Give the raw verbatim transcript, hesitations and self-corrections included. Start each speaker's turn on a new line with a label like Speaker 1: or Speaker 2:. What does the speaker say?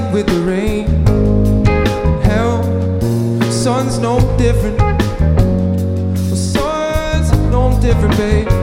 Speaker 1: fighting with the rain. Hell, sun's no different. Well, sun's no different, babe.